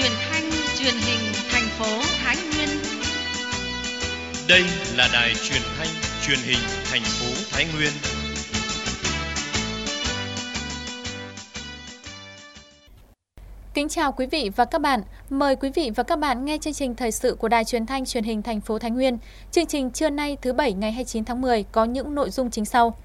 truyền thanh truyền hình thành phố Thái Nguyên. Đây là đài truyền thanh truyền hình thành phố Thái Nguyên. Kính chào quý vị và các bạn. Mời quý vị và các bạn nghe chương trình thời sự của Đài Truyền thanh Truyền hình thành phố Thái Nguyên. Chương trình trưa nay thứ Bảy ngày 29 tháng 10 có những nội dung chính sau.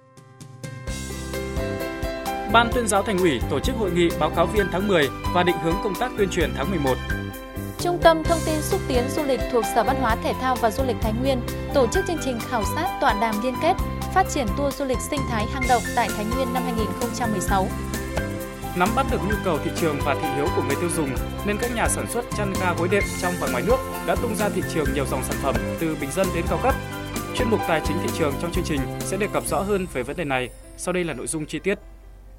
Ban Tuyên giáo Thành ủy tổ chức hội nghị báo cáo viên tháng 10 và định hướng công tác tuyên truyền tháng 11. Trung tâm Thông tin xúc tiến du lịch thuộc Sở Văn hóa Thể thao và Du lịch Thái Nguyên tổ chức chương trình khảo sát tọa đàm liên kết phát triển tour du lịch sinh thái hang động tại Thái Nguyên năm 2016. Nắm bắt được nhu cầu thị trường và thị hiếu của người tiêu dùng nên các nhà sản xuất chăn ga gối đệm trong và ngoài nước đã tung ra thị trường nhiều dòng sản phẩm từ bình dân đến cao cấp. Chuyên mục Tài chính thị trường trong chương trình sẽ đề cập rõ hơn về vấn đề này. Sau đây là nội dung chi tiết.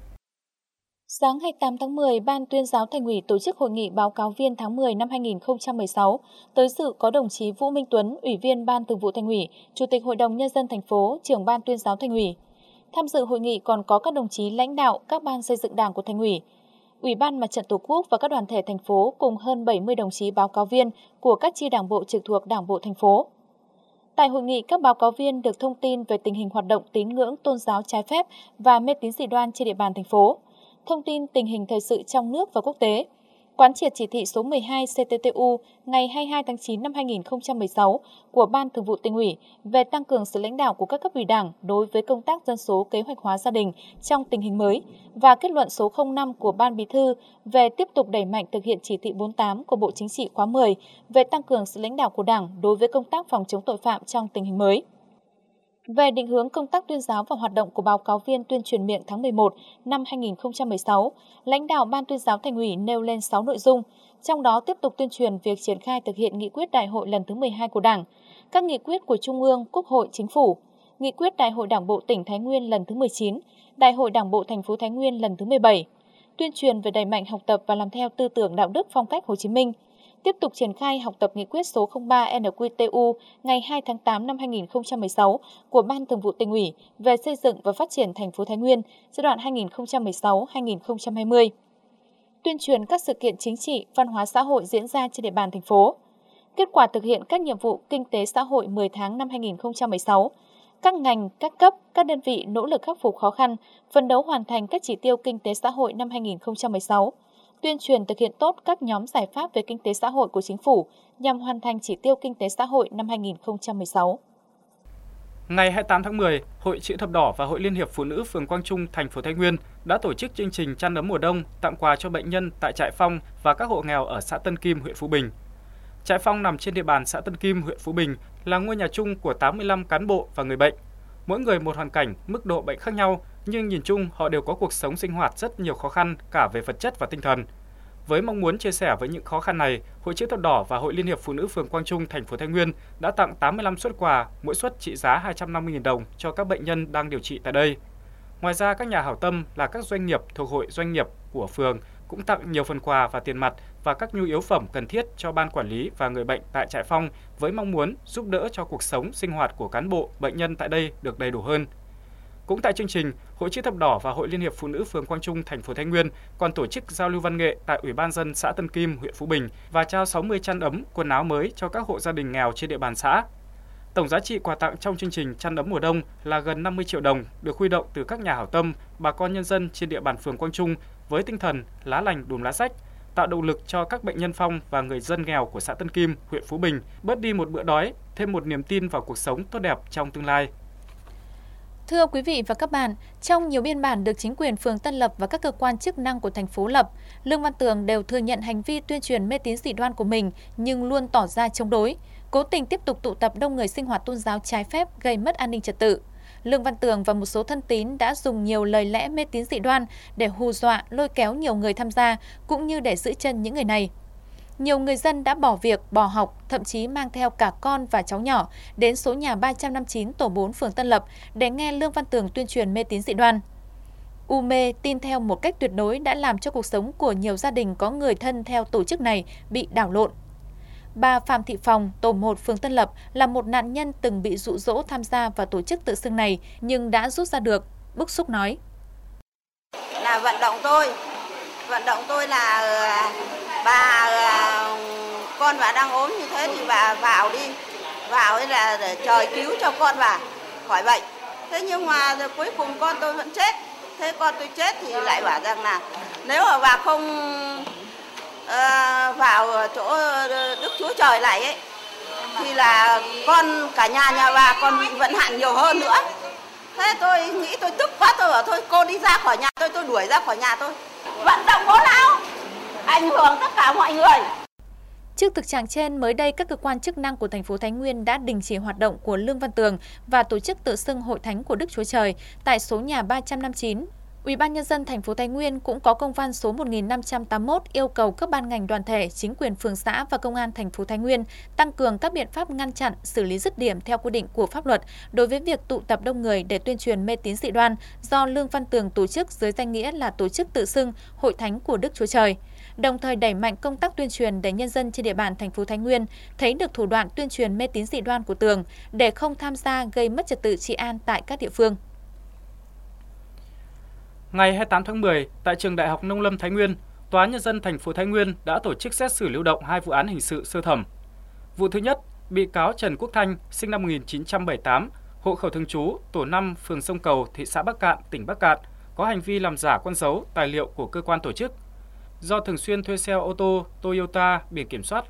Sáng 28 tháng 10, Ban Tuyên giáo Thành ủy tổ chức hội nghị báo cáo viên tháng 10 năm 2016. Tới dự có đồng chí Vũ Minh Tuấn, Ủy viên Ban Thường vụ Thành ủy, Chủ tịch Hội đồng Nhân dân thành phố, Trưởng Ban Tuyên giáo Thành ủy. Tham dự hội nghị còn có các đồng chí lãnh đạo các ban xây dựng Đảng của Thành ủy, Ủy ban Mặt trận Tổ quốc và các đoàn thể thành phố cùng hơn 70 đồng chí báo cáo viên của các chi đảng bộ trực thuộc Đảng bộ thành phố. Tại hội nghị, các báo cáo viên được thông tin về tình hình hoạt động tín ngưỡng tôn giáo trái phép và mê tín dị đoan trên địa bàn thành phố, thông tin tình hình thời sự trong nước và quốc tế, quán triệt chỉ thị số 12 CTTU ngày 22 tháng 9 năm 2016 của Ban Thường vụ Tỉnh ủy về tăng cường sự lãnh đạo của các cấp ủy Đảng đối với công tác dân số kế hoạch hóa gia đình trong tình hình mới và kết luận số 05 của Ban Bí thư về tiếp tục đẩy mạnh thực hiện chỉ thị 48 của Bộ Chính trị khóa 10 về tăng cường sự lãnh đạo của Đảng đối với công tác phòng chống tội phạm trong tình hình mới. Về định hướng công tác tuyên giáo và hoạt động của báo cáo viên tuyên truyền miệng tháng 11 năm 2016, lãnh đạo Ban Tuyên giáo Thành ủy nêu lên 6 nội dung, trong đó tiếp tục tuyên truyền việc triển khai thực hiện nghị quyết đại hội lần thứ 12 của Đảng, các nghị quyết của Trung ương, Quốc hội, Chính phủ, nghị quyết đại hội Đảng bộ tỉnh Thái Nguyên lần thứ 19, đại hội Đảng bộ thành phố Thái Nguyên lần thứ 17, tuyên truyền về đẩy mạnh học tập và làm theo tư tưởng đạo đức phong cách Hồ Chí Minh, tiếp tục triển khai học tập nghị quyết số 03 NQTU ngày 2 tháng 8 năm 2016 của Ban Thường vụ Tỉnh ủy về xây dựng và phát triển thành phố Thái Nguyên giai đoạn 2016-2020. Tuyên truyền các sự kiện chính trị, văn hóa xã hội diễn ra trên địa bàn thành phố. Kết quả thực hiện các nhiệm vụ kinh tế xã hội 10 tháng năm 2016. Các ngành, các cấp, các đơn vị nỗ lực khắc phục khó khăn, phấn đấu hoàn thành các chỉ tiêu kinh tế xã hội năm 2016. Tuyên truyền thực hiện tốt các nhóm giải pháp về kinh tế xã hội của Chính phủ nhằm hoàn thành chỉ tiêu kinh tế xã hội năm 2016. Ngày 28 tháng 10, Hội Chữ thập đỏ và Hội Liên hiệp Phụ nữ phường Quang Trung, thành phố Thái Nguyên đã tổ chức chương trình chăn ấm mùa đông tặng quà cho bệnh nhân tại trại Phong và các hộ nghèo ở xã Tân Kim, huyện Phú Bình. Trại Phong nằm trên địa bàn xã Tân Kim, huyện Phú Bình, là ngôi nhà chung của 85 cán bộ và người bệnh. Mỗi người một hoàn cảnh, mức độ bệnh khác nhau, nhưng nhìn chung họ đều có cuộc sống sinh hoạt rất nhiều khó khăn cả về vật chất và tinh thần. Với mong muốn chia sẻ với những khó khăn này, Hội Chữ thập đỏ và Hội Liên hiệp Phụ nữ phường Quang Trung, thành phố Thái Nguyên đã tặng 85 suất quà, mỗi suất trị giá 250.000 đồng cho các bệnh nhân đang điều trị tại đây. Ngoài ra, các nhà hảo tâm là các doanh nghiệp thuộc hội doanh nghiệp của phường cũng tặng nhiều phần quà và tiền mặt và các nhu yếu phẩm cần thiết cho ban quản lý và người bệnh tại trại Phong với mong muốn giúp đỡ cho cuộc sống sinh hoạt của cán bộ, bệnh nhân tại đây được đầy đủ hơn. Cũng tại chương trình, Hội Chữ thập đỏ và Hội Liên hiệp Phụ nữ phường Quang Trung, thành phố Thái Nguyên còn tổ chức giao lưu văn nghệ tại Ủy ban nhân dân xã Tân Kim, huyện Phú Bình và trao 60 chăn ấm, quần áo mới cho các hộ gia đình nghèo trên địa bàn xã. Tổng giá trị quà tặng trong chương trình chăn ấm mùa đông là gần 50 triệu đồng được huy động từ các nhà hảo tâm, bà con nhân dân trên địa bàn phường Quang Trung với tinh thần lá lành đùm lá rách, tạo động lực cho các bệnh nhân phong và người dân nghèo của xã Tân Kim, huyện Phú Bình bớt đi một bữa đói, thêm một niềm tin vào cuộc sống tốt đẹp trong tương lai. Thưa quý vị và các bạn, trong nhiều biên bản được chính quyền phường Tân Lập và các cơ quan chức năng của thành phố lập, Lương Văn Tường đều thừa nhận hành vi tuyên truyền mê tín dị đoan của mình nhưng luôn tỏ ra chống đối, cố tình tiếp tục tụ tập đông người sinh hoạt tôn giáo trái phép gây mất an ninh trật tự. Lương Văn Tường và một số thân tín đã dùng nhiều lời lẽ mê tín dị đoan để hù dọa, lôi kéo nhiều người tham gia cũng như để giữ chân những người này. Nhiều người dân đã bỏ việc, bỏ học, thậm chí mang theo cả con và cháu nhỏ đến số nhà 359 tổ 4 phường Tân Lập để nghe Lương Văn Tường tuyên truyền mê tín dị đoan. U mê tin theo một cách tuyệt đối đã làm cho cuộc sống của nhiều gia đình có người thân theo tổ chức này bị đảo lộn. Bà Phạm Thị Phòng, tổ 1 phường Tân Lập là một nạn nhân từng bị dụ dỗ tham gia vào tổ chức tự xưng này nhưng đã rút ra được, bức xúc nói. Là vận động tôi là bà con bà đang ốm như thế thì bà vào đi, vào ấy là để trời cứu cho con bà khỏi bệnh. Thế nhưng mà rồi cuối cùng con tôi vẫn chết. Thế con tôi chết thì lại bảo rằng là nếu mà bà không vào chỗ Đức Chúa Trời này ấy thì là cả nhà bà còn bị vận hạn nhiều hơn nữa. Thế tôi nghĩ tôi tức quá, tôi bảo thôi cô đi ra khỏi nhà tôi đuổi ra khỏi nhà tôi. Vận động bố lão, ảnh hưởng tất cả mọi người. Trước thực trạng trên, mới đây các cơ quan chức năng của thành phố Thái Nguyên đã đình chỉ hoạt động của Lương Văn Tường và tổ chức tự xưng Hội Thánh của Đức Chúa Trời tại số nhà 359. Ủy ban nhân dân thành phố Thái Nguyên cũng có công văn số 1581 yêu cầu các ban ngành đoàn thể, chính quyền phường xã và công an thành phố Thái Nguyên tăng cường các biện pháp ngăn chặn, xử lý dứt điểm theo quy định của pháp luật đối với việc tụ tập đông người để tuyên truyền mê tín dị đoan do Lương Văn Tường tổ chức dưới danh nghĩa là tổ chức tự xưng Hội Thánh của Đức Chúa Trời. Đồng thời đẩy mạnh công tác tuyên truyền để nhân dân trên địa bàn thành phố Thái Nguyên thấy được thủ đoạn tuyên truyền mê tín dị đoan của Tường để không tham gia gây mất trật tự trị an tại các địa phương. Ngày 28 tháng 10, tại trường Đại học Nông lâm Thái Nguyên, Tòa án Nhân dân thành phố Thái Nguyên đã tổ chức xét xử lưu động 2 vụ án hình sự sơ thẩm. Vụ thứ nhất, bị cáo Trần Quốc Thanh, sinh năm 1978, hộ khẩu thường trú, tổ 5, phường Sông Cầu, thị xã Bắc Cạn, tỉnh Bắc Cạn, có hành vi làm giả con dấu, tài liệu của cơ quan tổ chức. Do thường xuyên thuê xe ô tô Toyota biển kiểm soát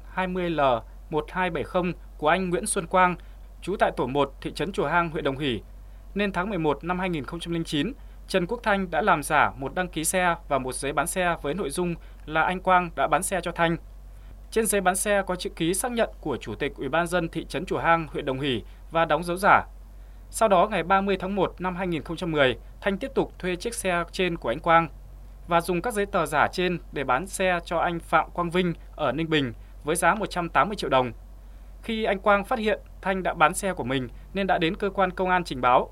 20L1270 của anh Nguyễn Xuân Quang, trú tại tổ 1, thị trấn Chùa Hang, huyện Đồng Hỷ, nên tháng 11 năm 2009, Trần Quốc Thanh đã làm giả một đăng ký xe và một giấy bán xe với nội dung là anh Quang đã bán xe cho Thanh. Trên giấy bán xe có chữ ký xác nhận của Chủ tịch Ủy ban nhân dân thị trấn Chùa Hang, huyện Đồng Hỷ và đóng dấu giả. Sau đó, ngày 30 tháng 1 năm 2010, Thanh tiếp tục thuê chiếc xe trên của anh Quang và dùng các giấy tờ giả trên để bán xe cho anh Phạm Quang Vinh ở Ninh Bình với giá 180 triệu đồng. Khi anh Quang phát hiện Thanh đã bán xe của mình nên đã đến cơ quan công an trình báo.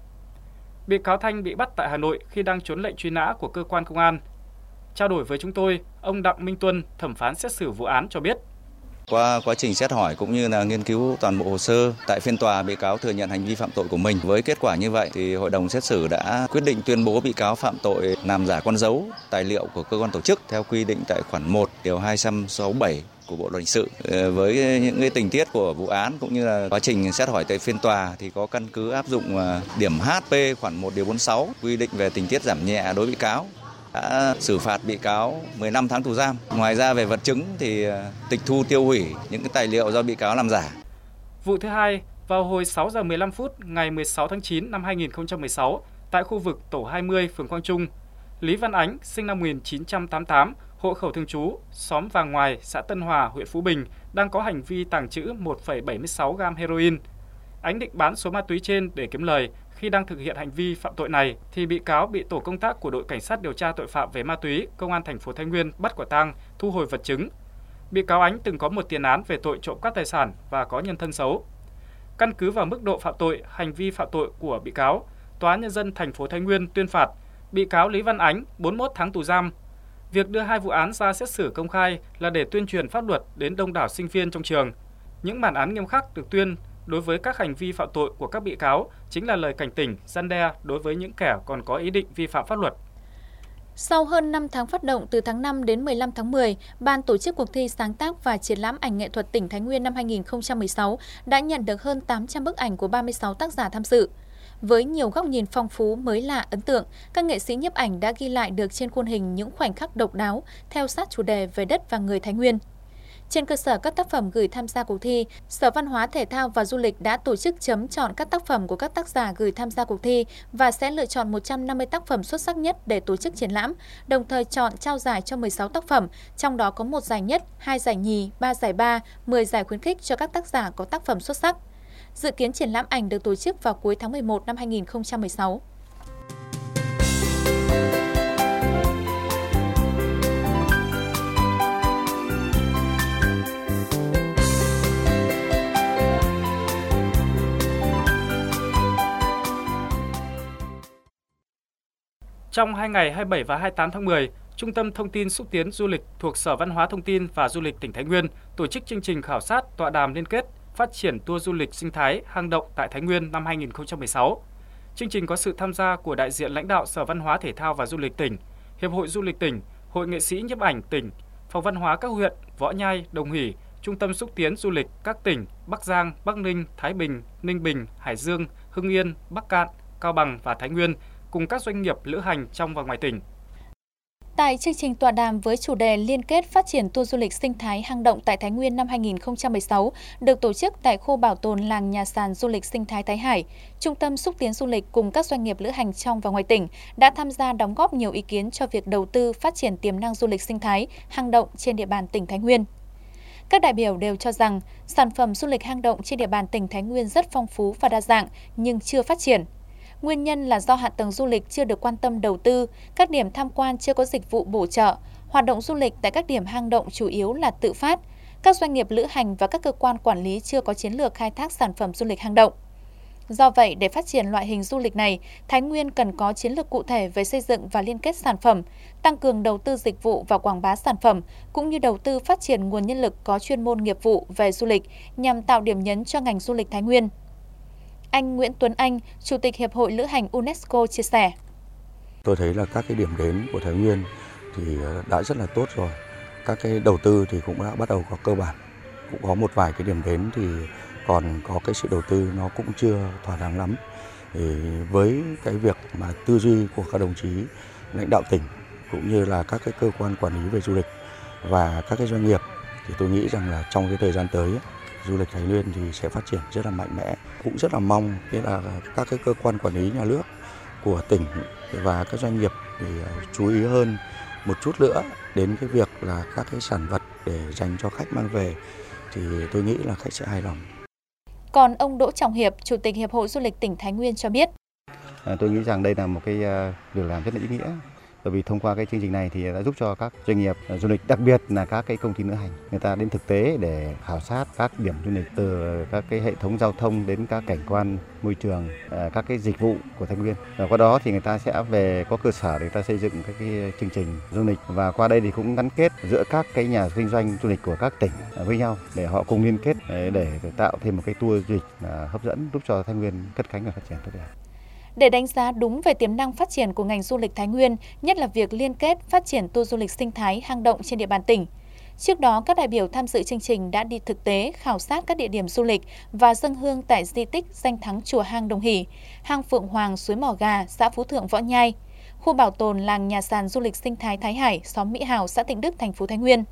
Bị cáo Thanh bị bắt tại Hà Nội khi đang trốn lệnh truy nã của cơ quan công an. Trao đổi với chúng tôi, ông Đặng Minh Tuân, thẩm phán xét xử vụ án cho biết. Qua quá trình xét hỏi cũng như là nghiên cứu toàn bộ hồ sơ, tại phiên tòa bị cáo thừa nhận hành vi phạm tội của mình. Với kết quả như vậy thì hội đồng xét xử đã quyết định tuyên bố bị cáo phạm tội làm giả con dấu, tài liệu của cơ quan tổ chức theo quy định tại khoản 1 điều 267 của Bộ luật hình sự. Với những cái tình tiết của vụ án cũng như là quá trình xét hỏi tại phiên tòa thì có căn cứ áp dụng điểm HP khoản 1 điều 46 quy định về tình tiết giảm nhẹ đối với bị cáo, đã xử phạt bị cáo 15 tháng tù giam. Ngoài ra về vật chứng thì tịch thu tiêu hủy những cái tài liệu do bị cáo làm giả. Vụ thứ hai, vào hồi 6 giờ 15 phút ngày 16 tháng 9 năm 2016 tại khu vực tổ 20 phường Quang Trung, Lý Văn Ánh, sinh năm 1988, hộ khẩu thường trú, xóm Vàng Ngoài, xã Tân Hòa, huyện Phú Bình, đang có hành vi tàng trữ 1,76 gam heroin. Ánh định bán số ma túy trên để kiếm lời. Khi đang thực hiện hành vi phạm tội này thì bị cáo bị tổ công tác của đội cảnh sát điều tra tội phạm về ma túy công an thành phố Thái Nguyên bắt quả tang, thu hồi vật chứng. Bị cáo Ánh từng có một tiền án về tội trộm cắp tài sản và có nhân thân xấu. Căn cứ vào mức độ phạm tội, hành vi phạm tội của bị cáo, Tòa án Nhân dân thành phố Thái Nguyên tuyên phạt bị cáo Lý Văn Ánh 41 tháng tù giam. Việc đưa 2 vụ án ra xét xử công khai là để tuyên truyền pháp luật đến đông đảo sinh viên trong trường. Những bản án nghiêm khắc được tuyên đối với các hành vi phạm tội của các bị cáo chính là lời cảnh tỉnh, răn đe đối với những kẻ còn có ý định vi phạm pháp luật. Sau hơn 5 tháng phát động từ tháng 5 đến 15 tháng 10, Ban tổ chức cuộc thi sáng tác và triển lãm ảnh nghệ thuật tỉnh Thái Nguyên năm 2016 đã nhận được hơn 800 bức ảnh của 36 tác giả tham dự. Với nhiều góc nhìn phong phú, mới lạ, ấn tượng, các nghệ sĩ nhiếp ảnh đã ghi lại được trên khuôn hình những khoảnh khắc độc đáo theo sát chủ đề về đất và người Thái Nguyên. Trên cơ sở các tác phẩm gửi tham gia cuộc thi, Sở Văn hóa, Thể thao và Du lịch đã tổ chức chấm chọn các tác phẩm của các tác giả gửi tham gia cuộc thi và sẽ lựa chọn 150 tác phẩm xuất sắc nhất để tổ chức triển lãm, đồng thời chọn trao giải cho 16 tác phẩm, trong đó có 1 giải nhất, 2 giải nhì, 3 giải ba, 10 giải khuyến khích cho các tác giả có tác phẩm xuất sắc. Dự kiến triển lãm ảnh được tổ chức vào cuối tháng 11 năm 2016. Trong 2 ngày 27 và 28 tháng 10, Trung tâm Thông tin Xúc tiến Du lịch thuộc Sở Văn hóa Thông tin và Du lịch tỉnh Thái Nguyên tổ chức chương trình khảo sát tọa đàm liên kết phát triển tour du lịch sinh thái hang động tại Thái Nguyên năm 2016. Chương trình có sự tham gia của đại diện lãnh đạo Sở Văn hóa Thể thao và Du lịch tỉnh, Hiệp hội Du lịch tỉnh, Hội nghệ sĩ nhiếp ảnh tỉnh, Phòng văn hóa các huyện Võ Nhai, Đồng Hỷ, Trung tâm xúc tiến du lịch các tỉnh Bắc Giang, Bắc Ninh, Thái Bình, Ninh Bình, Hải Dương, Hưng Yên, Bắc Kạn, Cao Bằng và Thái Nguyên cùng các doanh nghiệp lữ hành trong và ngoài tỉnh. Tại chương trình tọa đàm với chủ đề liên kết phát triển tour du lịch sinh thái hang động tại Thái Nguyên năm 2016 được tổ chức tại khu bảo tồn làng nhà sàn du lịch sinh thái Thái Hải, Trung tâm xúc tiến du lịch cùng các doanh nghiệp lữ hành trong và ngoài tỉnh đã tham gia đóng góp nhiều ý kiến cho việc đầu tư phát triển tiềm năng du lịch sinh thái hang động trên địa bàn tỉnh Thái Nguyên. Các đại biểu đều cho rằng sản phẩm du lịch hang động trên địa bàn tỉnh Thái Nguyên rất phong phú và đa dạng nhưng chưa phát triển. Nguyên nhân là do hạ tầng du lịch chưa được quan tâm đầu tư, các điểm tham quan chưa có dịch vụ bổ trợ, hoạt động du lịch tại các điểm hang động chủ yếu là tự phát, các doanh nghiệp lữ hành và các cơ quan quản lý chưa có chiến lược khai thác sản phẩm du lịch hang động. Do vậy, để phát triển loại hình du lịch này, Thái Nguyên cần có chiến lược cụ thể về xây dựng và liên kết sản phẩm, tăng cường đầu tư dịch vụ và quảng bá sản phẩm, cũng như đầu tư phát triển nguồn nhân lực có chuyên môn nghiệp vụ về du lịch nhằm tạo điểm nhấn cho ngành du lịch Thái Nguyên. Anh Nguyễn Tuấn Anh, Chủ tịch Hiệp hội Lữ hành UNESCO chia sẻ. Tôi thấy là các cái điểm đến của Thái Nguyên thì đã rất là tốt rồi. Các cái đầu tư thì cũng đã bắt đầu có cơ bản. Cũng có một vài cái điểm đến thì còn có cái sự đầu tư nó cũng chưa thỏa đáng lắm. Thì với cái việc mà tư duy của các đồng chí lãnh đạo tỉnh cũng như là các cái cơ quan quản lý về du lịch và các cái doanh nghiệp thì tôi nghĩ rằng là trong cái thời gian tới du lịch Thái Nguyên thì sẽ phát triển rất là mạnh mẽ. Cũng rất là mong là các cái cơ quan quản lý nhà nước của tỉnh và các doanh nghiệp thì chú ý hơn một chút nữa đến cái việc là các cái sản vật để dành cho khách mang về thì tôi nghĩ là khách sẽ hài lòng. Còn ông Đỗ Trọng Hiệp, Chủ tịch Hiệp hội Du lịch tỉnh Thái Nguyên cho biết. Tôi nghĩ rằng đây là một cái việc làm rất là ý nghĩa. Bởi vì thông qua cái chương trình này thì đã giúp cho các doanh nghiệp du lịch, đặc biệt là các cái công ty lữ hành, người ta đến thực tế để khảo sát các điểm du lịch từ các cái hệ thống giao thông đến các cảnh quan môi trường, các cái dịch vụ của Thái Nguyên. Và qua đó thì người ta sẽ về có cơ sở để người ta xây dựng các cái chương trình du lịch và qua đây thì cũng gắn kết giữa các cái nhà kinh doanh du lịch của các tỉnh với nhau để họ cùng liên kết để tạo thêm một cái tour du lịch hấp dẫn giúp cho Thái Nguyên cất cánh và phát triển tốt đẹp. Để đánh giá đúng về tiềm năng phát triển của ngành du lịch Thái Nguyên, nhất là việc liên kết phát triển tour du lịch sinh thái hang động trên địa bàn tỉnh. Trước đó, các đại biểu tham dự chương trình đã đi thực tế khảo sát các địa điểm du lịch và dâng hương tại di tích danh thắng chùa Hang Đồng Hỷ, hang Phượng Hoàng suối Mỏ Gà, xã Phú Thượng Võ Nhai, khu bảo tồn làng nhà sàn du lịch sinh thái Thái Hải, xóm Mỹ Hào, xã Tịnh Đức, thành phố Thái Nguyên.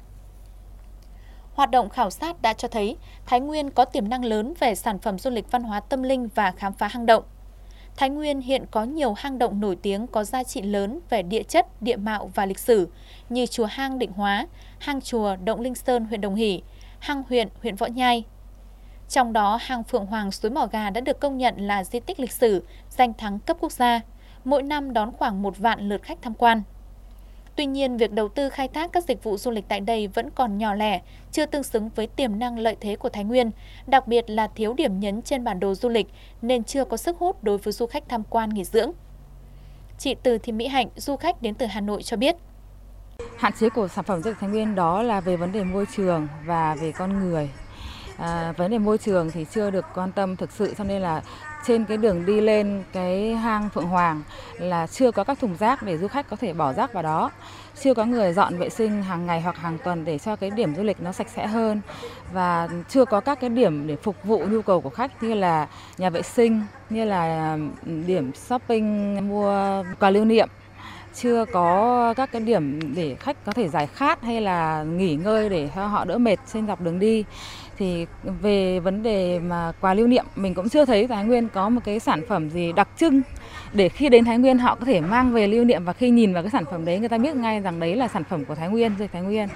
Hoạt động khảo sát đã cho thấy Thái Nguyên có tiềm năng lớn về sản phẩm du lịch văn hóa tâm linh và khám phá hang động. Thái Nguyên hiện có nhiều hang động nổi tiếng có giá trị lớn về địa chất, địa mạo và lịch sử như chùa Hang Định Hóa, hang chùa Động Linh Sơn, huyện Đồng Hỷ, hang huyện Võ Nhai. Trong đó, hang Phượng Hoàng suối Mỏ Gà đã được công nhận là di tích lịch sử, danh thắng cấp quốc gia, mỗi năm đón khoảng 1 vạn lượt khách tham quan. Tuy nhiên, việc đầu tư khai thác các dịch vụ du lịch tại đây vẫn còn nhỏ lẻ, chưa tương xứng với tiềm năng lợi thế của Thái Nguyên, đặc biệt là thiếu điểm nhấn trên bản đồ du lịch nên chưa có sức hút đối với du khách tham quan nghỉ dưỡng. Chị Từ Thị Mỹ Hạnh, du khách đến từ Hà Nội cho biết. Hạn chế của sản phẩm du lịch Thái Nguyên đó là về vấn đề môi trường và về con người. Vấn đề môi trường thì chưa được quan tâm thực sự, cho nên là trên cái đường đi lên cái hang Phượng Hoàng là chưa có các thùng rác để du khách có thể bỏ rác vào đó, chưa có người dọn vệ sinh hàng ngày hoặc hàng tuần để cho cái điểm du lịch nó sạch sẽ hơn, và chưa có các cái điểm để phục vụ nhu cầu của khách như là nhà vệ sinh, như là điểm shopping mua quà lưu niệm. Chưa có các cái điểm để khách có thể giải khát hay là nghỉ ngơi để cho họ đỡ mệt trên dọc đường đi. Thì về vấn đề mà quà lưu niệm, mình cũng chưa thấy Thái Nguyên có một cái sản phẩm gì đặc trưng để khi đến Thái Nguyên họ có thể mang về lưu niệm, và khi nhìn vào cái sản phẩm đấy người ta biết ngay rằng đấy là sản phẩm của Thái Nguyên, du lịch Thái Nguyên.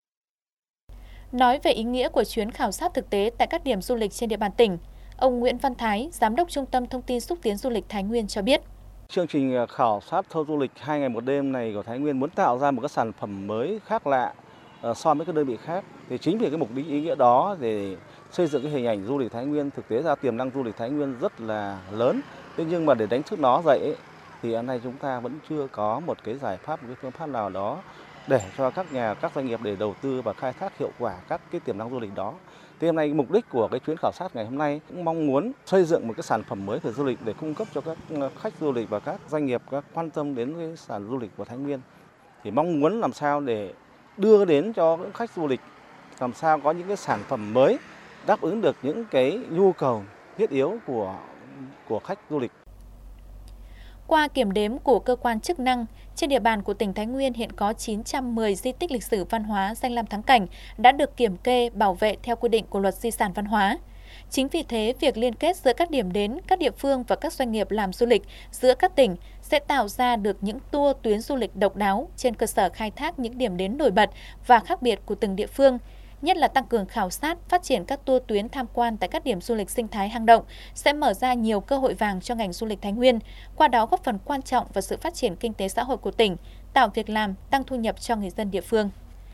Nói về ý nghĩa của chuyến khảo sát thực tế tại các điểm du lịch trên địa bàn tỉnh, ông Nguyễn Văn Thái, Giám đốc Trung tâm Thông tin Xúc tiến Du lịch Thái Nguyên cho biết. Chương trình khảo sát tour du lịch 2 ngày 1 đêm này của Thái Nguyên muốn tạo ra một cái sản phẩm mới khác lạ so với các đơn vị khác. Thì chính vì cái mục đích ý nghĩa đó để xây dựng cái hình ảnh du lịch Thái Nguyên, thực tế ra tiềm năng du lịch Thái Nguyên rất là lớn. Thế nhưng mà để đánh thức nó dậy thì hôm nay chúng ta vẫn chưa có một cái giải pháp, một cái phương pháp nào đó để cho các doanh nghiệp để đầu tư và khai thác hiệu quả các cái tiềm năng du lịch đó. Thì hôm nay mục đích của cái chuyến khảo sát ngày hôm nay cũng mong muốn xây dựng một cái sản phẩm mới về du lịch để cung cấp cho các khách du lịch và các doanh nghiệp các quan tâm đến cái sản du lịch của Thái Nguyên. Thì mong muốn làm sao để đưa đến cho các khách du lịch làm sao có những cái sản phẩm mới đáp ứng được những cái nhu cầu thiết yếu của khách du lịch. Qua kiểm đếm của cơ quan chức năng, trên địa bàn của tỉnh Thái Nguyên hiện có 910 di tích lịch sử văn hóa danh lam thắng cảnh đã được kiểm kê, bảo vệ theo quy định của Luật Di sản văn hóa. Chính vì thế, việc liên kết giữa các điểm đến, các địa phương và các doanh nghiệp làm du lịch giữa các tỉnh sẽ tạo ra được những tour tuyến du lịch độc đáo trên cơ sở khai thác những điểm đến nổi bật và khác biệt của từng địa phương, nhất là tăng cường khảo sát, phát triển các tour tuyến tham quan tại các điểm du lịch sinh thái hang động sẽ mở ra nhiều cơ hội vàng cho ngành du lịch Thái Nguyên, qua đó góp phần quan trọng vào sự phát triển kinh tế xã hội của tỉnh, tạo việc làm, tăng thu nhập cho người dân địa phương.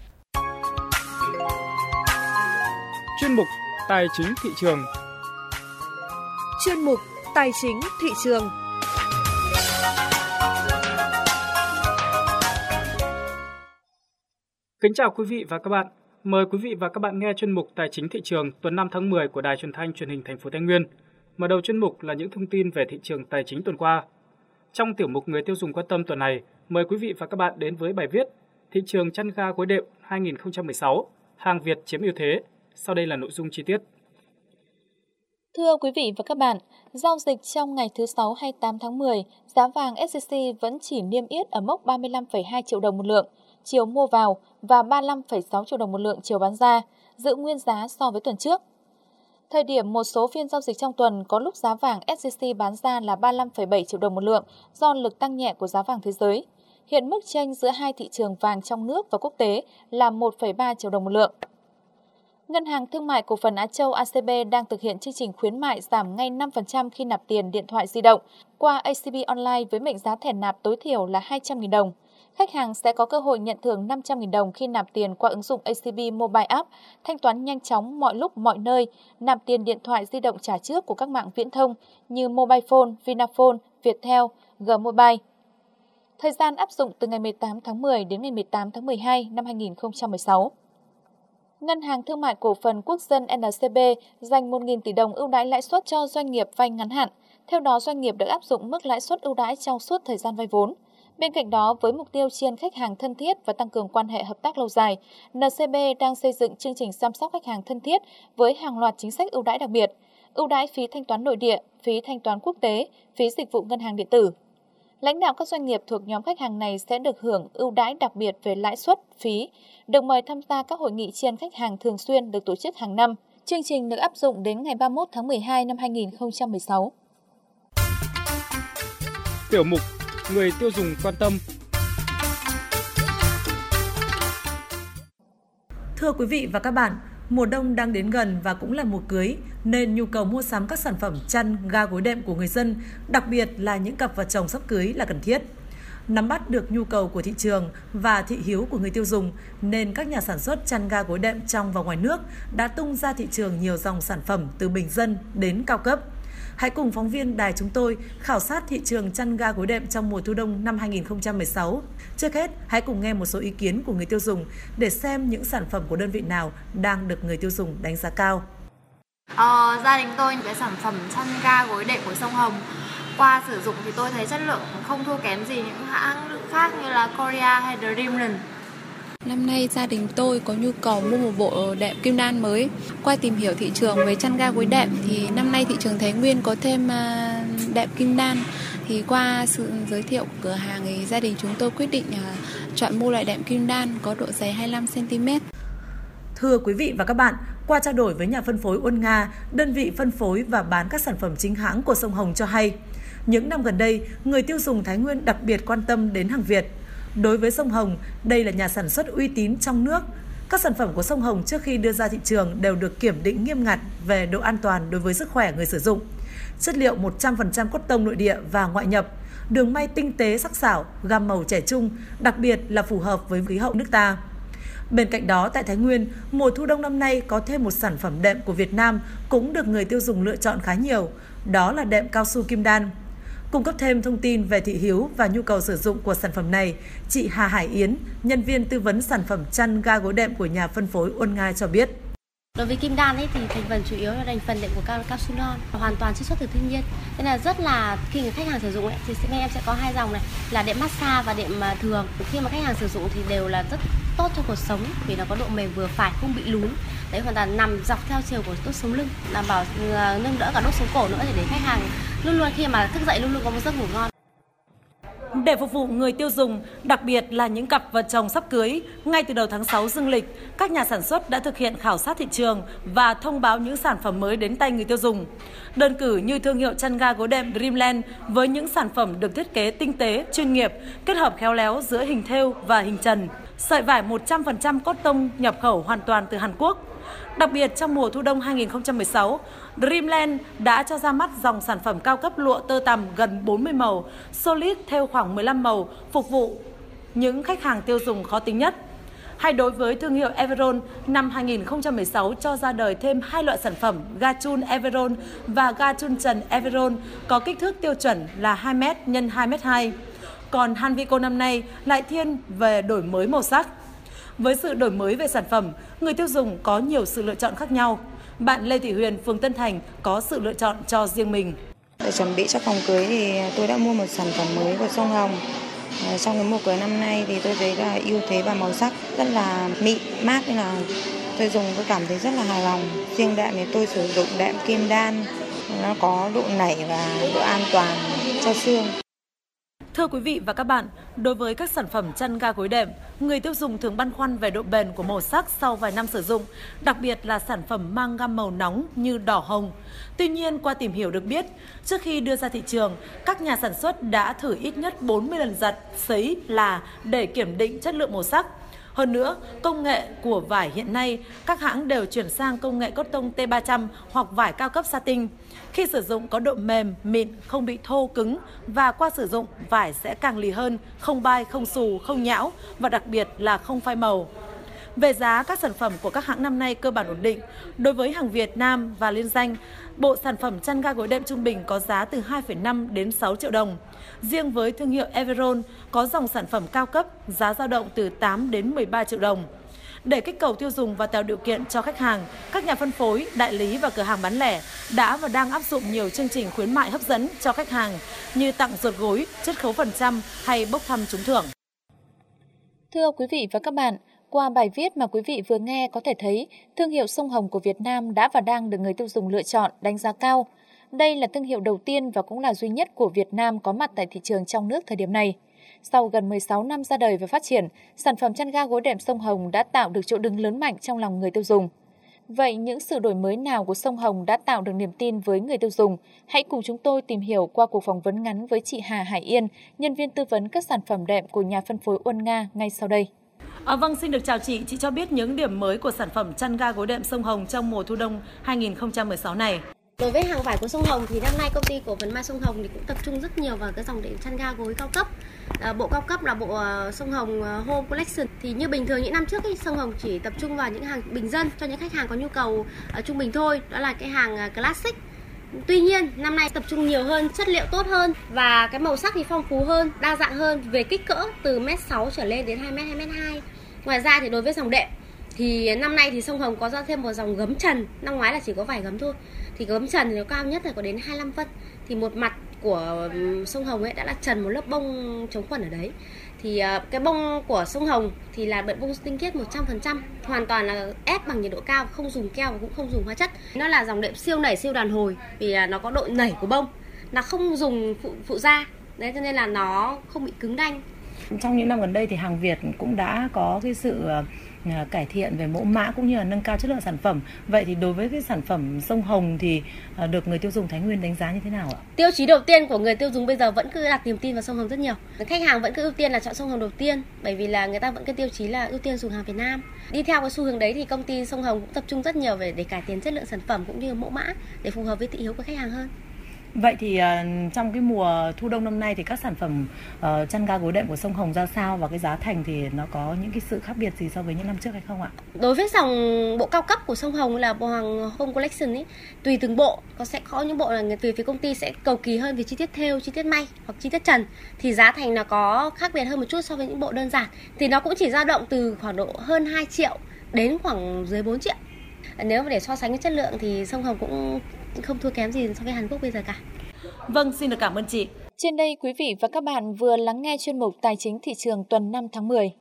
Chuyên mục Tài chính thị trường. Chuyên mục Tài chính thị trường. Kính chào quý vị và các bạn. Mời quý vị và các bạn nghe chuyên mục Tài chính thị trường tuần 5 tháng 10 của Đài Truyền thanh Truyền hình Thành phố Thái Nguyên. Mở đầu chuyên mục là những thông tin về thị trường tài chính tuần qua. Trong tiểu mục Người tiêu dùng quan tâm tuần này, mời quý vị và các bạn đến với bài viết Thị trường chăn ga gối đệm 2016, hàng Việt chiếm ưu thế. Sau đây là nội dung chi tiết. Thưa quý vị và các bạn, giao dịch trong ngày thứ 6 28 tháng 10, giá vàng SJC vẫn chỉ niêm yết ở mốc 35,2 triệu đồng một lượng chiều mua vào và 35,6 triệu đồng một lượng chiều bán ra, giữ nguyên giá so với tuần trước. Thời điểm một số phiên giao dịch trong tuần có lúc giá vàng SJC bán ra là 35,7 triệu đồng một lượng do lực tăng nhẹ của giá vàng thế giới. Hiện mức chênh giữa hai thị trường vàng trong nước và quốc tế là 1,3 triệu đồng một lượng. Ngân hàng Thương mại Cổ phần Á Châu ACB đang thực hiện chương trình khuyến mại giảm ngay 5% khi nạp tiền điện thoại di động qua ACB Online với mệnh giá thẻ nạp tối thiểu là 200.000 đồng. Khách hàng sẽ có cơ hội nhận thưởng 500.000 đồng khi nạp tiền qua ứng dụng ACB Mobile App, thanh toán nhanh chóng mọi lúc mọi nơi, nạp tiền điện thoại di động trả trước của các mạng viễn thông như Mobile Phone, Vinaphone, Viettel, G-Mobile. Thời gian áp dụng từ ngày 18 tháng 10 đến ngày 18 tháng 12 năm 2016. Ngân hàng Thương mại Cổ phần Quốc dân NCB dành 1.000 tỷ đồng ưu đãi lãi suất cho doanh nghiệp vay ngắn hạn. Theo đó, doanh nghiệp được áp dụng mức lãi suất ưu đãi trong suốt thời gian vay vốn. Bên cạnh đó, với mục tiêu chiên khách hàng thân thiết và tăng cường quan hệ hợp tác lâu dài, NCB đang xây dựng chương trình chăm sóc khách hàng thân thiết với hàng loạt chính sách ưu đãi đặc biệt, ưu đãi phí thanh toán nội địa, phí thanh toán quốc tế, phí dịch vụ ngân hàng điện tử. Lãnh đạo các doanh nghiệp thuộc nhóm khách hàng này sẽ được hưởng ưu đãi đặc biệt về lãi suất, phí, được mời tham gia các hội nghị chiên khách hàng thường xuyên được tổ chức hàng năm. Chương trình được áp dụng đến ngày 31 tháng 12 năm 2016. Tiểu mục Người tiêu dùng quan tâm. Thưa quý vị và các bạn, mùa đông đang đến gần và cũng là mùa cưới, nên nhu cầu mua sắm các sản phẩm chăn, ga gối đệm của người dân, đặc biệt là những cặp vợ chồng sắp cưới là cần thiết. Nắm bắt được nhu cầu của thị trường và thị hiếu của người tiêu dùng, nên các nhà sản xuất chăn ga gối đệm trong và ngoài nước đã tung ra thị trường nhiều dòng sản phẩm từ bình dân đến cao cấp. Hãy cùng phóng viên đài chúng tôi khảo sát thị trường chăn ga gối đệm trong mùa thu đông năm 2016. Trước hết, hãy cùng nghe một số ý kiến của người tiêu dùng để xem những sản phẩm của đơn vị nào đang được người tiêu dùng đánh giá cao. Gia đình tôi cái sản phẩm chăn ga gối đệm của Sông Hồng. Qua sử dụng thì tôi thấy chất lượng không thua kém gì những hãng khác như là Korea hay Dreamland. Năm nay gia đình tôi có nhu cầu mua một bộ đệm Kim Đan mới. Qua tìm hiểu thị trường về chăn ga gối đệm thì năm nay thị trường Thái Nguyên có thêm đệm Kim Đan. Thì qua sự giới thiệu của cửa hàng thì gia đình chúng tôi quyết định chọn mua loại đệm Kim Đan có độ dày 25 cm. Thưa quý vị và các bạn, qua trao đổi với nhà phân phối Uân Nga, đơn vị phân phối và bán các sản phẩm chính hãng của Sông Hồng cho hay, những năm gần đây, người tiêu dùng Thái Nguyên đặc biệt quan tâm đến hàng Việt. Đối với Sông Hồng, đây là nhà sản xuất uy tín trong nước. Các sản phẩm của Sông Hồng trước khi đưa ra thị trường đều được kiểm định nghiêm ngặt về độ an toàn đối với sức khỏe người sử dụng. Chất liệu 100% cốt tông nội địa và ngoại nhập, đường may tinh tế sắc sảo, gam màu trẻ trung, đặc biệt là phù hợp với khí hậu nước ta. Bên cạnh đó, tại Thái Nguyên, mùa thu đông năm nay có thêm một sản phẩm đệm của Việt Nam cũng được người tiêu dùng lựa chọn khá nhiều, đó là đệm cao su Kim Đan. Cung cấp thêm thông tin về thị hiếu và nhu cầu sử dụng của sản phẩm này, chị Hà Hải Yến, nhân viên tư vấn sản phẩm chăn ga gối đệm của nhà phân phối Uân Nga cho biết. Đối với kim đan ấy thì thành phần chủ yếu là thành phần đệm của capsulon, hoàn toàn chiết xuất từ thiên nhiên. Nên là rất là khi người khách hàng sử dụng ấy, thì bên em sẽ có hai dòng này là đệm massage và đệm thường. Khi mà khách hàng sử dụng thì đều là rất tốt cho cột sống vì nó có độ mềm vừa phải, không bị lún. Đấy, hoàn toàn nằm dọc theo chiều của đốt sống lưng, đảm bảo nâng đỡ cả đốt sống cổ nữa để khách hàng luôn luôn khi mà thức dậy luôn luôn có một giấc ngủ ngon. Để phục vụ người tiêu dùng, đặc biệt là những cặp vợ chồng sắp cưới, ngay từ đầu tháng 6 dương lịch, các nhà sản xuất đã thực hiện khảo sát thị trường và thông báo những sản phẩm mới đến tay người tiêu dùng. Đơn cử như thương hiệu chăn ga gối đệm Dreamland với những sản phẩm được thiết kế tinh tế, chuyên nghiệp, kết hợp khéo léo giữa hình thêu và hình trần. Sợi vải 100% cotton nhập khẩu hoàn toàn từ Hàn Quốc. Đặc biệt trong mùa thu đông 2016, Dreamland đã cho ra mắt dòng sản phẩm cao cấp lụa tơ tằm gần 40 màu, solid theo khoảng 15 màu, phục vụ những khách hàng tiêu dùng khó tính nhất. Hay đối với thương hiệu Everon, năm 2016 cho ra đời thêm hai loại sản phẩm ga chun Everon và ga chun trần Everon có kích thước tiêu chuẩn là 2m x 2m2. Còn Hanvico năm nay lại thiên về đổi mới màu sắc. Với sự đổi mới về sản phẩm, người tiêu dùng có nhiều sự lựa chọn khác nhau. Bạn Lê Thị Huyền, phường Tân Thành có sự lựa chọn cho riêng mình. Để chuẩn bị cho phòng cưới thì tôi đã mua một sản phẩm mới của Sông Hồng. Trong cái mùa cưới năm nay thì tôi thấy là ưu thế và màu sắc rất là mịn, mát nên là tôi dùng tôi cảm thấy rất là hài lòng. Riêng đệm thì tôi sử dụng đệm kim đan, nó có độ nảy và độ an toàn cho xương. Thưa quý vị và các bạn, đối với các sản phẩm chăn ga gối đệm, người tiêu dùng thường băn khoăn về độ bền của màu sắc sau vài năm sử dụng, đặc biệt là sản phẩm mang gam màu nóng như đỏ hồng. Tuy nhiên, qua tìm hiểu được biết, trước khi đưa ra thị trường, các nhà sản xuất đã thử ít nhất 40 lần giặt, sấy, là để kiểm định chất lượng màu sắc. Hơn nữa, công nghệ của vải hiện nay, các hãng đều chuyển sang công nghệ cotton T300 hoặc vải cao cấp satin. Khi sử dụng có độ mềm, mịn, không bị thô cứng và qua sử dụng vải sẽ càng lì hơn, không bay, không xù, không nhão và đặc biệt là không phai màu. Về giá, các sản phẩm của các hãng năm nay cơ bản ổn định. Đối với hàng Việt Nam và liên danh, bộ sản phẩm chăn ga gối đệm trung bình có giá từ 2,5 đến 6 triệu đồng. Riêng với thương hiệu Everon có dòng sản phẩm cao cấp, giá dao động từ 8 đến 13 triệu đồng. Để kích cầu tiêu dùng và tạo điều kiện cho khách hàng, các nhà phân phối, đại lý và cửa hàng bán lẻ đã và đang áp dụng nhiều chương trình khuyến mại hấp dẫn cho khách hàng như tặng ruột gối, chiết khấu phần trăm hay bốc thăm trúng thưởng. Thưa quý vị và các bạn, qua bài viết mà quý vị vừa nghe có thể thấy, thương hiệu Sông Hồng của Việt Nam đã và đang được người tiêu dùng lựa chọn, đánh giá cao. Đây là thương hiệu đầu tiên và cũng là duy nhất của Việt Nam có mặt tại thị trường trong nước thời điểm này. Sau gần 16 năm ra đời và phát triển, sản phẩm chăn ga gối đệm Sông Hồng đã tạo được chỗ đứng lớn mạnh trong lòng người tiêu dùng. Vậy những sự đổi mới nào của Sông Hồng đã tạo được niềm tin với người tiêu dùng? Hãy cùng chúng tôi tìm hiểu qua cuộc phỏng vấn ngắn với chị Hà Hải Yên, nhân viên tư vấn các sản phẩm đệm của nhà phân phối Uân Nga ngay sau đây. Vâng, xin được chào chị. Chị cho biết những điểm mới của sản phẩm chăn ga gối đệm Sông Hồng trong mùa thu đông 2016 này. Đối với hàng vải của Sông Hồng thì năm nay công ty cổ phần Mai Sông Hồng thì cũng tập trung rất nhiều vào cái dòng đệm chăn ga gối cao cấp. Bộ cao cấp là bộ Sông Hồng Home Collection. Thì như bình thường những năm trước Sông Hồng chỉ tập trung vào những hàng bình dân cho những khách hàng có nhu cầu trung bình thôi, đó là cái hàng classic. Tuy nhiên năm nay tập trung nhiều hơn, chất liệu tốt hơn và cái màu sắc thì phong phú hơn, đa dạng hơn về kích cỡ từ 1m6 trở lên đến 2m, 2m2. Ngoài ra thì đối với dòng đệm thì năm nay thì Sông Hồng có ra thêm một dòng gấm trần, năm ngoái là chỉ có vải gấm thôi. Thì gấm trần thì nó cao nhất là có đến 25 phân. Thì một mặt của Sông Hồng ấy đã là trần một lớp bông chống khuẩn ở đấy. Thì cái bông của Sông Hồng thì là bông tinh khiết 100%, hoàn toàn là ép bằng nhiệt độ cao, không dùng keo và cũng không dùng hóa chất. Nó là dòng đệm siêu nảy siêu đàn hồi vì nó có độ nảy của bông, nó không dùng phụ gia, đấy cho nên là nó không bị cứng đanh. Trong những năm gần đây thì hàng Việt cũng đã có cái sự cải thiện về mẫu mã cũng như là nâng cao chất lượng sản phẩm. Vậy thì đối với cái sản phẩm Sông Hồng thì được người tiêu dùng Thái Nguyên đánh giá như thế nào ạ? Tiêu chí đầu tiên của người tiêu dùng bây giờ vẫn cứ đặt niềm tin vào Sông Hồng rất nhiều. Khách hàng vẫn cứ ưu tiên là chọn Sông Hồng đầu tiên, bởi vì là người ta vẫn cái tiêu chí là ưu tiên dùng hàng Việt Nam. Đi theo cái xu hướng đấy thì công ty Sông Hồng cũng tập trung rất nhiều để cải tiến chất lượng sản phẩm cũng như mẫu mã để phù hợp với thị hiếu của khách hàng hơn. Vậy thì trong cái mùa thu đông năm nay thì các sản phẩm chăn ga gối đệm của Sông Hồng ra sao và cái giá thành thì nó có những cái sự khác biệt gì so với những năm trước hay không ạ? Đối với dòng bộ cao cấp của Sông Hồng là bộ hàng Home Collection ấy, tùy từng bộ sẽ có những bộ là về phía công ty sẽ cầu kỳ hơn về chi tiết thêu, chi tiết may hoặc chi tiết trần thì giá thành nó có khác biệt hơn một chút so với những bộ đơn giản. Thì nó cũng chỉ dao động từ khoảng độ hơn 2 triệu đến khoảng dưới 4 triệu. Nếu mà để so sánh cái chất lượng thì sông Hồng cũng không thua kém gì so với Hàn Quốc bây giờ cả. Vâng, xin được cảm ơn chị. Trên đây quý vị và các bạn vừa lắng nghe chuyên mục Tài chính thị trường tuần 5 tháng 10.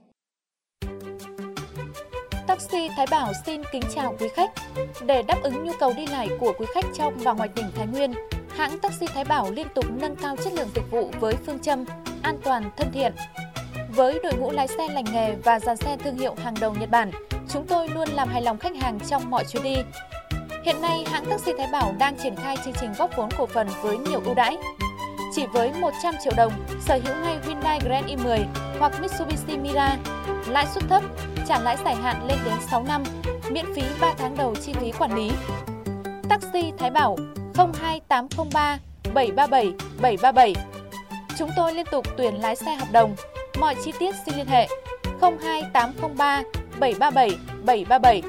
Taxi Thái Bảo xin kính chào quý khách. Để đáp ứng nhu cầu đi lại của quý khách trong và ngoài tỉnh Thái Nguyên, hãng Taxi Thái Bảo liên tục nâng cao chất lượng dịch vụ với phương châm an toàn, thân thiện. Với đội ngũ lái xe lành nghề và dàn xe thương hiệu hàng đầu Nhật Bản, chúng tôi luôn làm hài lòng khách hàng trong mọi chuyến đi. Hiện nay, hãng Taxi Thái Bảo đang triển khai chương trình góp vốn cổ phần với nhiều ưu đãi. Chỉ với 100 triệu đồng, sở hữu ngay Hyundai Grand i10 hoặc Mitsubishi Mira, lãi suất thấp, trả lãi dài hạn lên đến 6 năm, miễn phí 3 tháng đầu chi phí quản lý. Taxi Thái Bảo 02803 737 737. Chúng tôi liên tục tuyển lái xe hợp đồng. Mọi chi tiết xin liên hệ 02803 737 737.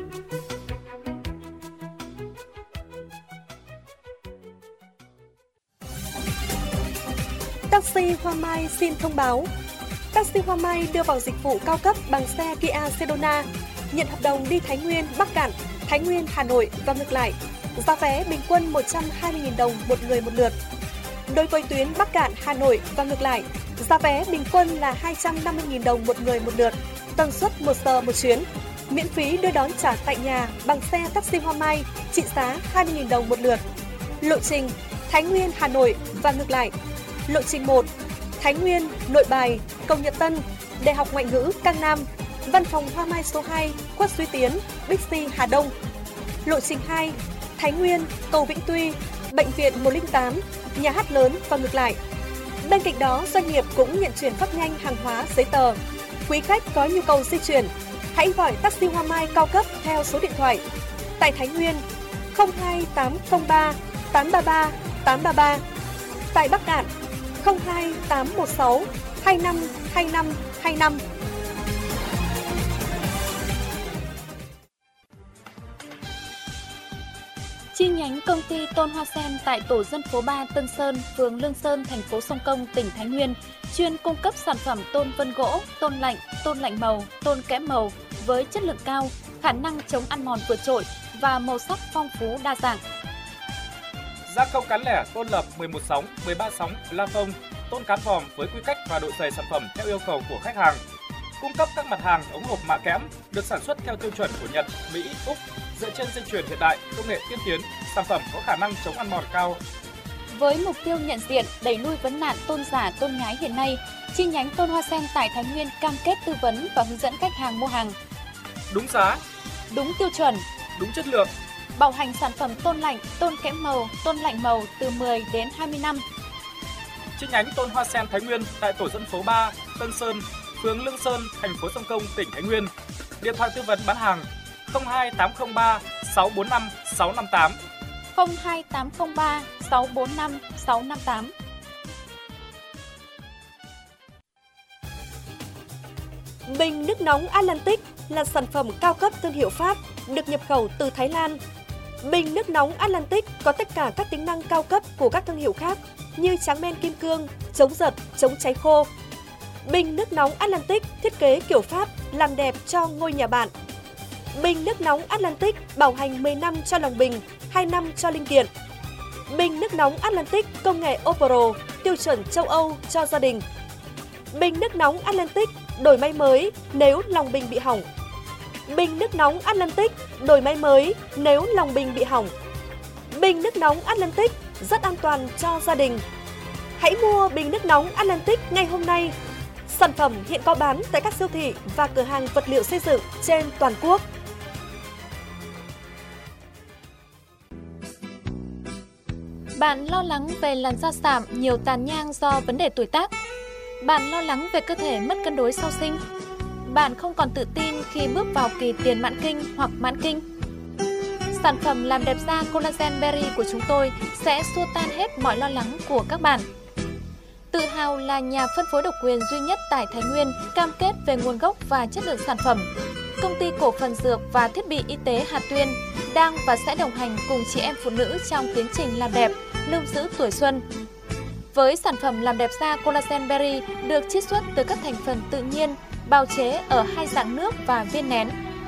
Taxi Hoa Mai xin thông báo. Taxi Hoa Mai đưa vào dịch vụ cao cấp bằng xe Kia Sedona, nhận hợp đồng đi Thái Nguyên, Bắc Kạn, Thái Nguyên, Hà Nội và ngược lại. Giá vé bình quân 120.000 đồng một người một lượt. Đối với tuyến Bắc Kạn, Hà Nội và ngược lại, giá vé bình quân là 250.000 đồng một người một lượt, tần suất 1 giờ một chuyến. Miễn phí đưa đón trả tại nhà bằng xe taxi Hoa Mai, trị giá 20.000 đồng một lượt. Lộ trình Thái Nguyên, Hà Nội và ngược lại. Lộ trình 1, Thái Nguyên, Nội Bài, Cầu Nhật Tân, Đại học Ngoại ngữ Cang Nam, Văn phòng Hoa Mai số 2, Quất Duy Tiến, Bixi Hà Đông. Lộ trình 2, Thái Nguyên, Cầu Vĩnh Tuy, Bệnh viện 108, Nhà hát lớn và ngược lại. Bên cạnh đó, doanh nghiệp cũng nhận chuyển phát nhanh hàng hóa, giấy tờ. Quý khách có nhu cầu di chuyển, hãy gọi taxi Hoa Mai cao cấp theo số điện thoại. Tại Thái Nguyên 02803 833 833. Tại Bắc Kạn 02816 252525. Chi nhánh công ty Tôn Hoa Sen tại tổ dân phố 3 Tân Sơn, phường Lương Sơn, thành phố Sông Công, tỉnh Thái Nguyên, chuyên cung cấp sản phẩm tôn vân gỗ, tôn lạnh màu, tôn kẽm màu với chất lượng cao, khả năng chống ăn mòn vượt trội và màu sắc phong phú đa dạng. Gia công cán lẻ tôn lập 11 sóng, 13 sóng, la phông, tôn cán vòm với quy cách và độ dày sản phẩm theo yêu cầu của khách hàng. Cung cấp các mặt hàng ống hộp mạ kẽm được sản xuất theo tiêu chuẩn của Nhật, Mỹ, Úc, dựa trên dây chuyền hiện đại, công nghệ tiên tiến, sản phẩm có khả năng chống ăn mòn cao. Với mục tiêu nhận diện, đẩy lui vấn nạn tôn giả, tôn nhái hiện nay, chi nhánh Tôn Hoa Sen tại Thái Nguyên cam kết tư vấn và hướng dẫn khách hàng mua hàng đúng giá, đúng tiêu chuẩn, đúng chất lượng, bảo hành sản phẩm tôn lạnh, tôn kẽm màu, tôn lạnh màu từ 10 đến 20 năm. Chi nhánh Tôn Hoa Sen Thái Nguyên tại tổ dân phố 3, Tân Sơn, phường Lương Sơn, thành phố Sông Công, tỉnh Thái Nguyên. Điện thoại tư vấn bán hàng 02803 645 658. 02803 645 658. Bình nước nóng Atlantic là sản phẩm cao cấp thương hiệu Pháp, được nhập khẩu từ Thái Lan. Bình nước nóng Atlantic có tất cả các tính năng cao cấp của các thương hiệu khác như tráng men kim cương, chống giật, chống cháy khô. Bình nước nóng Atlantic thiết kế kiểu Pháp, làm đẹp cho ngôi nhà bạn. Bình nước nóng Atlantic bảo hành 10 năm cho lòng bình, 2 năm cho linh kiện. Bình nước nóng Atlantic công nghệ Opro, tiêu chuẩn châu Âu cho gia đình. Bình nước nóng Atlantic đổi máy mới nếu lòng bình bị hỏng. Bình nước nóng Atlantic đổi máy mới nếu lòng bình bị hỏng. Bình nước nóng Atlantic rất an toàn cho gia đình. Hãy mua bình nước nóng Atlantic ngay hôm nay. Sản phẩm hiện có bán tại các siêu thị và cửa hàng vật liệu xây dựng trên toàn quốc. Bạn lo lắng về làn da sạm, nhiều tàn nhang do vấn đề tuổi tác. Bạn lo lắng về cơ thể mất cân đối sau sinh. Bạn không còn tự tin khi bước vào kỳ tiền mãn kinh hoặc mãn kinh. Sản phẩm làm đẹp da Collagen Berry của chúng tôi sẽ xua tan hết mọi lo lắng của các bạn. Tự hào là nhà phân phối độc quyền duy nhất tại Thái Nguyên, cam kết về nguồn gốc và chất lượng sản phẩm. Công ty cổ phần dược và thiết bị y tế Hà Tuyên đang và sẽ đồng hành cùng chị em phụ nữ trong tiến trình làm đẹp, lưu giữ tuổi xuân. Với sản phẩm làm đẹp da Collagen Berry được chiết xuất từ các thành phần tự nhiên, bào chế ở hai dạng nước và viên nén,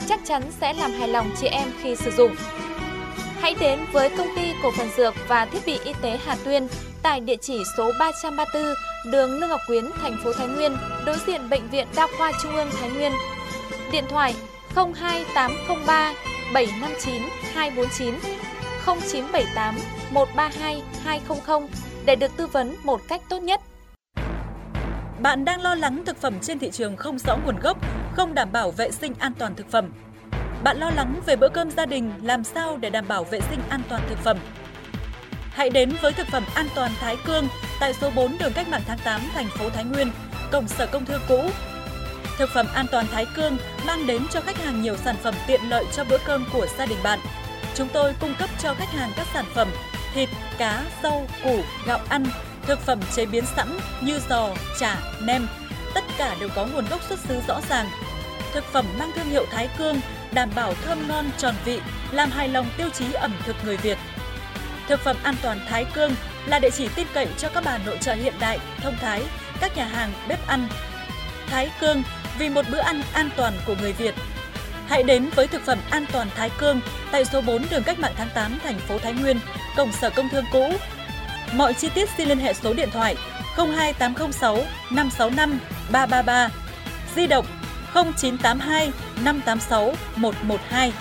chắc chắn sẽ làm hài lòng chị em khi sử dụng. Hãy đến với Công ty Cổ phần Dược và Thiết bị Y tế Hà Tuyên tại địa chỉ số 334 đường Lương Ngọc Quyến, thành phố Thái Nguyên, đối diện Bệnh viện Đa khoa Trung ương Thái Nguyên. Điện thoại 02803 759 249 0978 132 200 để được tư vấn một cách tốt nhất. Bạn đang lo lắng thực phẩm trên thị trường không rõ nguồn gốc, không đảm bảo vệ sinh an toàn thực phẩm. Bạn lo lắng về bữa cơm gia đình làm sao để đảm bảo vệ sinh an toàn thực phẩm. Hãy đến với thực phẩm an toàn Thái Cương tại số 4 đường Cách mạng tháng 8, thành phố Thái Nguyên, cổng Sở Công Thương cũ. Thực phẩm an toàn Thái Cương mang đến cho khách hàng nhiều sản phẩm tiện lợi cho bữa cơm của gia đình bạn. Chúng tôi cung cấp cho khách hàng các sản phẩm thịt, cá, rau, củ, gạo ăn, thực phẩm chế biến sẵn như giò, chả, nem. Tất cả đều có nguồn gốc xuất xứ rõ ràng. Thực phẩm mang thương hiệu Thái Cương đảm bảo thơm ngon tròn vị, làm hài lòng tiêu chí ẩm thực người Việt. Thực phẩm an toàn Thái Cương là địa chỉ tin cậy cho các bà nội trợ hiện đại, thông thái, các nhà hàng, bếp ăn. Thái Cương vì một bữa ăn an toàn của người Việt. Hãy đến với thực phẩm an toàn Thái Cương tại số 4 đường Cách mạng tháng 8, thành phố Thái Nguyên, cổng Sở Công Thương cũ. Mọi chi tiết xin liên hệ số điện thoại 02806 565 333, di động 0982 586 112.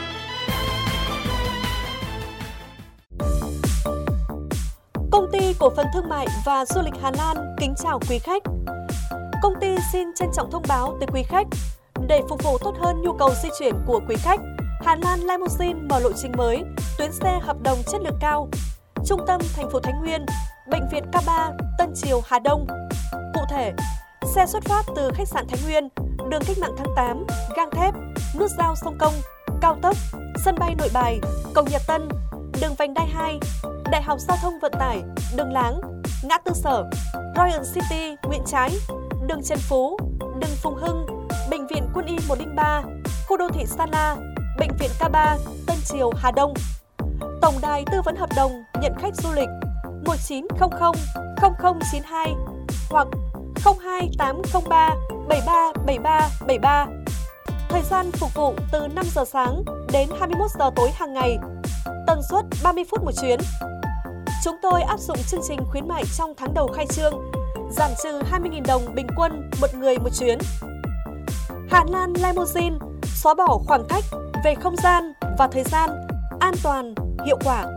Công ty Cổ phần Thương mại và Du lịch Hà Lan kính chào quý khách. Công ty xin trân trọng thông báo tới quý khách, để phục vụ tốt hơn nhu cầu di chuyển của quý khách, Hà Lan Limousine mở lộ trình mới, tuyến xe hợp đồng chất lượng cao. Trung tâm thành phố Thái Nguyên, Bệnh viện K3, Tân Triều, Hà Đông. Cụ thể, xe xuất phát từ khách sạn Thái Nguyên, đường Cách mạng tháng 8, gang thép, nút giao sông Công, cao tốc, sân bay Nội Bài, cầu Nhật Tân, đường vành đai 2, Đại học Giao thông Vận tải, đường Láng, ngã tư Sở, Royal City, Nguyễn Trãi, đường Trần Phú, đường Phùng Hưng, Bệnh viện Quân y 103, khu đô thị Sa La, Bệnh viện K3, Tân Triều, Hà Đông. Tổng đài tư vấn hợp đồng nhận khách du lịch 1900 0092 hoặc 02803 737373. Thời gian phục vụ từ 5 giờ sáng đến 21 giờ tối hàng ngày. Tần suất 30 phút một chuyến. Chúng tôi áp dụng chương trình khuyến mại trong tháng đầu khai trương, giảm trừ 20.000 đồng bình quân một người một chuyến. Hà Lan Limousine xóa bỏ khoảng cách về không gian và thời gian, an toàn, hiệu quả.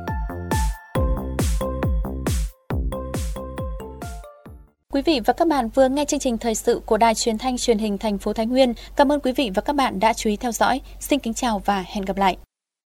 Quý vị và các bạn vừa nghe chương trình thời sự của Đài Truyền thanh Truyền hình thành phố Thái Nguyên. Cảm ơn quý vị và các bạn đã chú ý theo dõi. Xin kính chào và hẹn gặp lại.